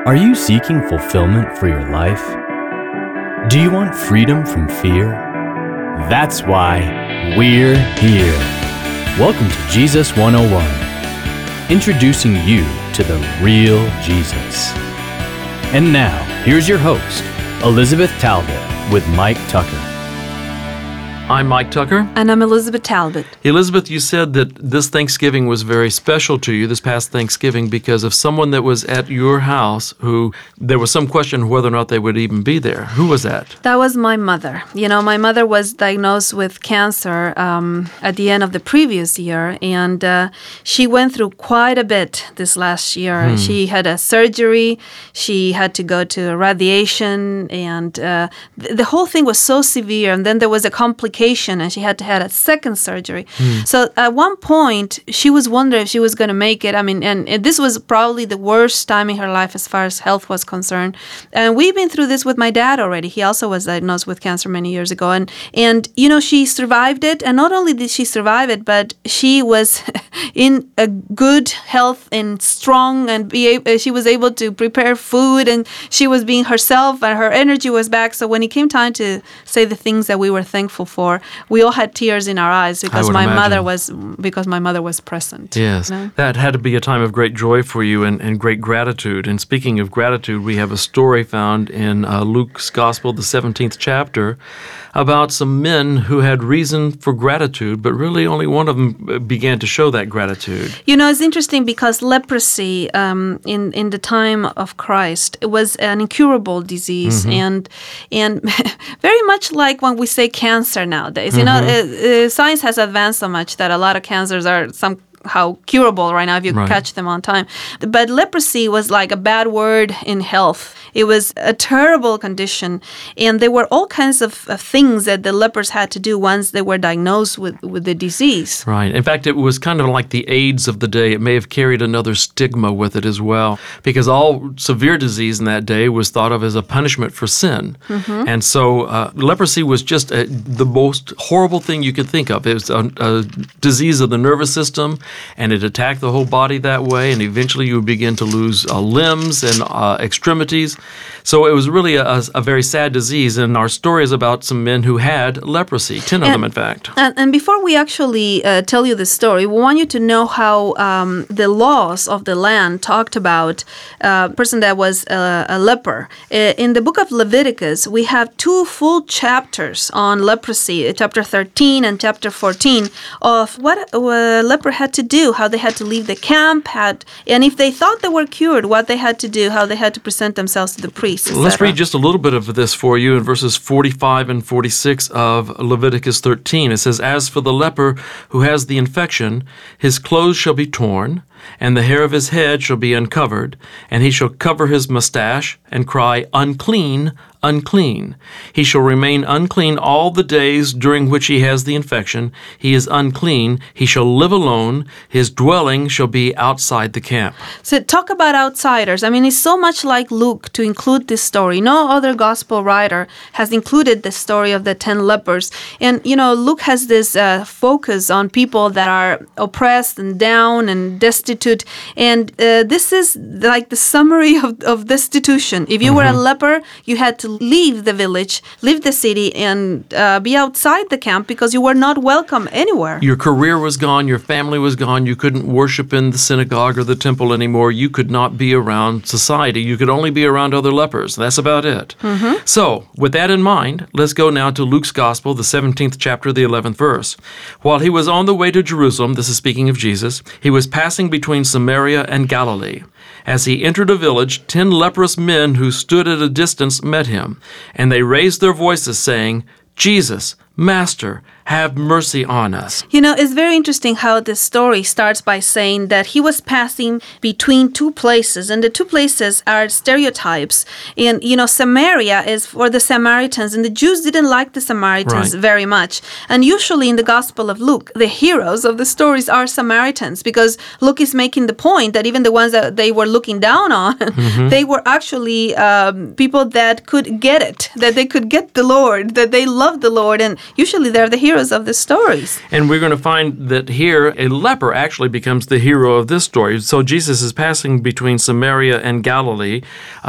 Are you seeking fulfillment for your life? Do you want freedom from fear? That's why we're here. Welcome to Jesus 101, introducing you to the real Jesus. And now, here's your host, Elizabeth Talbot with Mike Tucker. I'm Mike Tucker. And I'm Elizabeth Talbot. Elizabeth, you said that this Thanksgiving was very special to you, this past Thanksgiving, because of someone that was at your house who there was some question whether or not they would even be there. Who was that? That was my mother. You know, my mother was diagnosed with cancer at the end of the previous year, and she went through quite a bit this last year. She had a surgery, she had to go to radiation, and the whole thing was so severe, and then there was a complication, and she had to have a second surgery. So at one point, she was wondering if she was going to make it. I mean, and this was probably the worst time in her life as far as health was concerned. And we've been through this with my dad already. He also was diagnosed with cancer many years ago. And you know, she survived it. And not only did she survive it, but she was in a good health and strong, and she was able to prepare food, and she was being herself, and her energy was back. So when it came time to say the things that we were thankful for, we all had tears in our eyes because my mother was present. Yes, you know? That had to be a time of great joy for you and great gratitude. And speaking of gratitude, we have a story found in Luke's Gospel, the 17th chapter, about some men who had reason for gratitude, but really only one of them began to show that gratitude. You know, it's interesting because leprosy in the time of Christ, it was an incurable disease, and very much like when we say cancer nowadays. You know, science has advanced so much that a lot of cancers are somehow curable right now if you catch them on time. But leprosy was like a bad word in health. It was a terrible condition, and there were all kinds of things that the lepers had to do once they were diagnosed with the disease. Right. In fact, it was kind of like the AIDS of the day. It may have carried another stigma with it as well, because all severe disease in that day was thought of as a punishment for sin. And so leprosy was just the most horrible thing you could think of. It was a disease of the nervous system, and it attacked the whole body that way, and eventually you would begin to lose limbs and extremities. So it was really a very sad disease, and our story is about some men who had leprosy, 10 of them, in fact. And before we actually tell you the story, we want you to know how the laws of the land talked about a person that was a leper. In the book of Leviticus, we have 2 full chapters on leprosy, chapter 13 and chapter 14, of what a leper had to do, how they had to leave the camp, and if they thought they were cured, what they had to do, how they had to present themselves to the priest. Let's read just a little bit of this for you in verses 45 and 46 of Leviticus 13. It says, "As for the leper who has the infection, his clothes shall be torn, and the hair of his head shall be uncovered, and he shall cover his mustache and cry, 'Unclean, unclean.' He shall remain unclean all the days during which he has the infection. He is unclean. He shall live alone. His dwelling shall be outside the camp." So talk about outsiders. I mean, it's so much like Luke to include this story. No other gospel writer has included the story of the 10 lepers. And, you know, Luke has this focus on people that are oppressed and down and destitute. And this is like the summary of destitution. If you were a leper, you had to leave the village, leave the city, and be outside the camp because you were not welcome anywhere. Your career was gone. Your family was gone. You couldn't worship in the synagogue or the temple anymore. You could not be around society. You could only be around other lepers. That's about it. So, with that in mind, let's go now to Luke's Gospel, the 17th chapter, the 11th verse. "While he was on the way to Jerusalem," this is speaking of Jesus, "he was passing between Samaria and Galilee. As he entered a village, 10 leprous men who stood at a distance met him, and they raised their voices, saying, 'Jesus, Master, have mercy on us.'" You know, it's very interesting how this story starts by saying that he was passing between 2 places, and the 2 places are stereotypes. And, you know, Samaria is for the Samaritans, and the Jews didn't like the Samaritans very much. And usually in the Gospel of Luke, the heroes of the stories are Samaritans, because Luke is making the point that even the ones that they were looking down on, they were actually people that could get it, that they could get the Lord, that they loved the Lord, and usually they're the heroes heroes of the stories. And we're going to find that here a leper actually becomes the hero of this story. So Jesus is passing between Samaria and Galilee,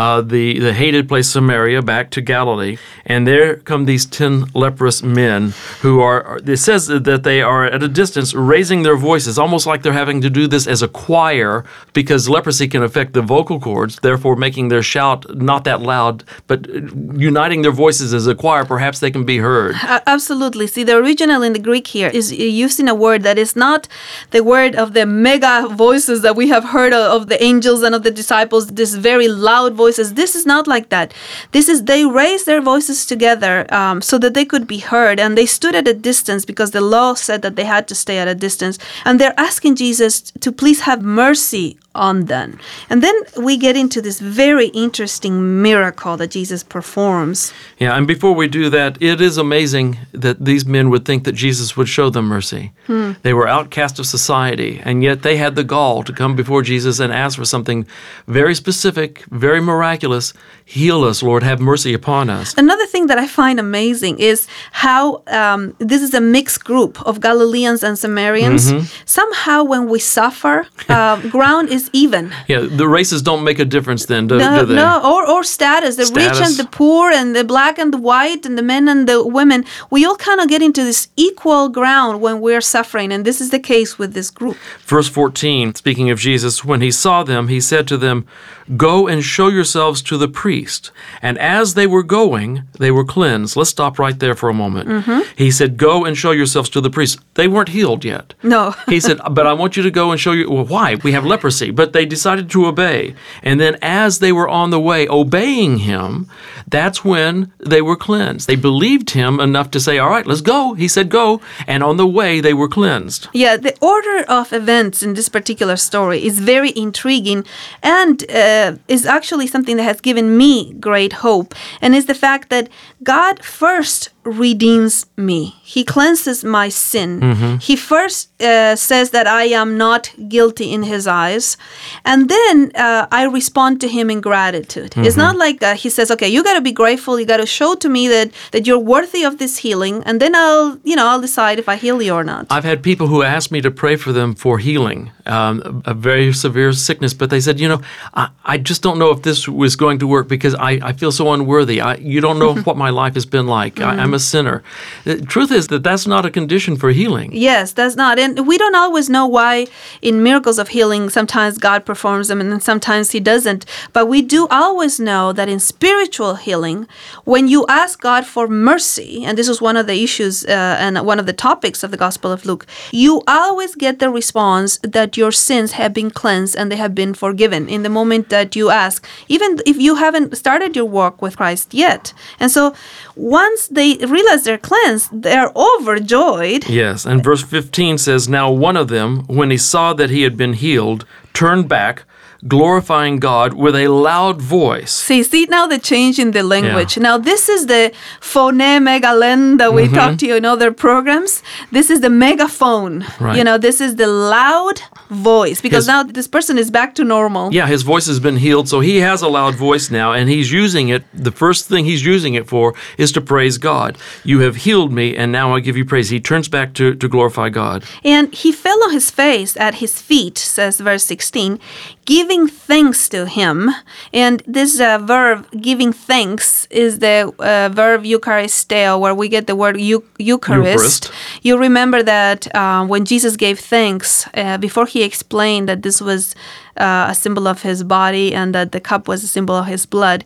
the hated place Samaria, back to Galilee. And there come these 10 leprous men who are, it says that they are at a distance raising their voices, almost like they're having to do this as a choir, because leprosy can affect the vocal cords, therefore making their shout not that loud, but uniting their voices as a choir, perhaps they can be heard. Absolutely. See, the original in the Greek here is using a word that is not the word of the mega voices that we have heard of the angels and of the disciples, this very loud voices. This is not like that. This is, they raised their voices together so that they could be heard, and they stood at a distance because the law said that they had to stay at a distance, and they're asking Jesus to please have mercy on them. And then we get into this very interesting miracle that Jesus performs. Yeah, and before we do that, it is amazing that these men would think that Jesus would show them mercy. They were outcast of society, and yet they had the gall to come before Jesus and ask for something very specific, very miraculous. Heal us, Lord, have mercy upon us. Another thing that I find amazing is how this is a mixed group of Galileans and Samaritans. Somehow when we suffer, ground is even. Yeah, the races don't make a difference then, do they? No, or status. The rich and the poor and the black and the white and the men and the women, we all kind of get into this equal ground when we're suffering, and this is the case with this group. Verse 14, speaking of Jesus, when he saw them, he said to them, "Go and show yourselves to the priest." And as they were going, they were cleansed. Let's stop right there for a moment. He said, "Go and show yourselves to the priest." They weren't healed yet. No. He said, "But I want you to go and show you." Well, why? We have leprosy. But they decided to obey. And then as they were on the way, obeying him, that's when they were cleansed. They believed him enough to say, "All right, let's go." He said, "Go." And on the way, they were cleansed. Yeah, the order of events in this particular story is very intriguing and is actually something that has given me great hope. And is the fact that God first redeems me. He cleanses my sin. He first says that I am not guilty in his eyes. And then I respond to him in gratitude. It's not like he says, okay, you got to be grateful. You got to show to me that you're worthy of this healing. And then I'll decide if I heal you or not. I've had people who asked me to pray for them for healing, a very severe sickness, but they said, I just don't know if this was going to work because I feel so unworthy. You don't know what my life has been like. I'm a sinner. The truth is that that's not a condition for healing. Yes, that's not. And we don't always know why in miracles of healing, sometimes God performs them and then sometimes he doesn't. But we do always know that in spiritual healing, when you ask God for mercy, and this is one of the issues and one of the topics of the Gospel of Luke, you always get the response that your sins have been cleansed and they have been forgiven in the moment that you ask, even if you haven't started your walk with Christ yet. And so once they realize they're cleansed, they're overjoyed. Yes, and verse 15 says, "Now one of them, when he saw that he had been healed, turned back, glorifying God with a loud voice." See now the change in the language. Yeah. Now this is the phone megalen that we talked to you in other programs. This is the megaphone. Right. This is the loud voice because now this person is back to normal. Yeah, his voice has been healed, so he has a loud voice now, and he's using it. The first thing he's using it for is to praise God. "You have healed me, and now I give you praise." He turns back to glorify God. And he fell on his face at his feet, says verse 16, giving thanks to him. And this verb, giving thanks, is the verb eucharisteo, where we get the word Eucharist. You remember that when Jesus gave thanks, before he explained that this was a symbol of his body and that the cup was a symbol of his blood,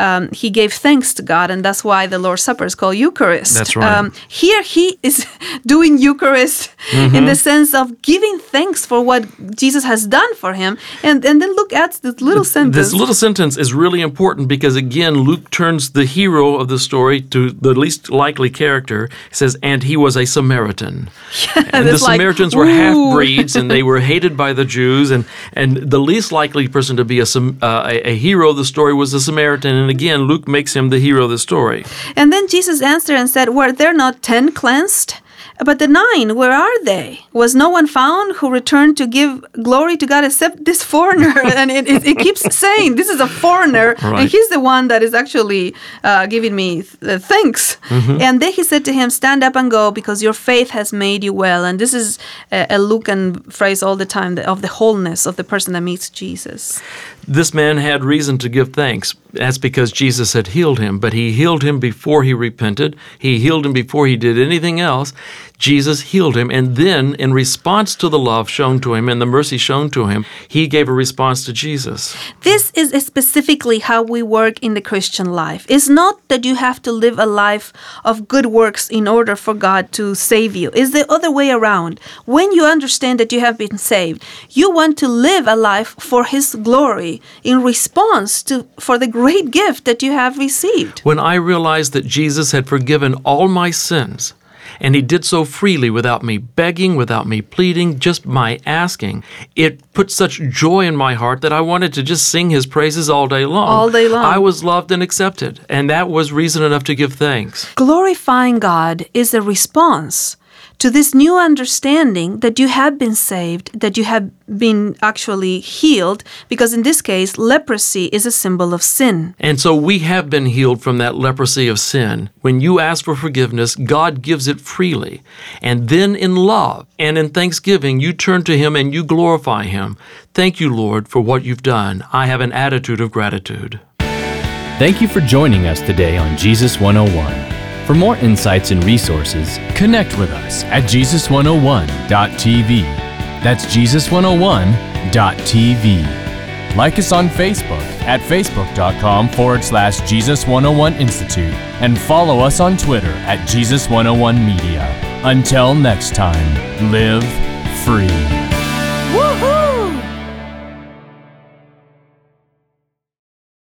he gave thanks to God, and that's why the Lord's Supper is called Eucharist. That's right. Here he is doing Eucharist in the sense of giving thanks for what Jesus has done for him. And then look at this little sentence. This little sentence is really important because, again, Luke turns the hero of the story to the least likely character. He says, "And he was a Samaritan." And the Samaritans were half-breeds, and they were hated by the Jews, and the least likely person to be a hero of the story was the Samaritan. And again, Luke makes him the hero of the story. And then Jesus answered and said, "Were there not 10 cleansed? But the 9, where are they? Was no one found who returned to give glory to God except this foreigner? And it keeps saying, this is a foreigner, Right. and he's the one that is actually giving me thanks. And then he said to him, stand up and go, because your faith has made you well. And this is a Lucan phrase all the time, of the wholeness of the person that meets Jesus. This man had reason to give thanks. That's because Jesus had healed him, but he healed him before he repented. He healed him before he did anything else. Jesus healed him, and then in response to the love shown to him and the mercy shown to him, he gave a response to Jesus. This is specifically how we work in the Christian life. It's not that you have to live a life of good works in order for God to save you. It's the other way around. When you understand that you have been saved, you want to live a life for His glory in response for the great gift that you have received. When I realized that Jesus had forgiven all my sins, and He did so freely without me begging, without me pleading, just my asking, it put such joy in my heart that I wanted to just sing His praises all day long. All day long. I was loved and accepted, and that was reason enough to give thanks. Glorifying God is a response to this new understanding that you have been saved, that you have been actually healed, because in this case, leprosy is a symbol of sin. And so we have been healed from that leprosy of sin. When you ask for forgiveness, God gives it freely. And then in love and in thanksgiving, you turn to Him and you glorify Him. Thank you, Lord, for what you've done. I have an attitude of gratitude. Thank you for joining us today on Jesus 101. For more insights and resources, connect with us at Jesus101.tv. That's Jesus101.tv. Like us on Facebook at facebook.com/Jesus101 Institute and follow us on Twitter at Jesus101 Media. Until next time, live free.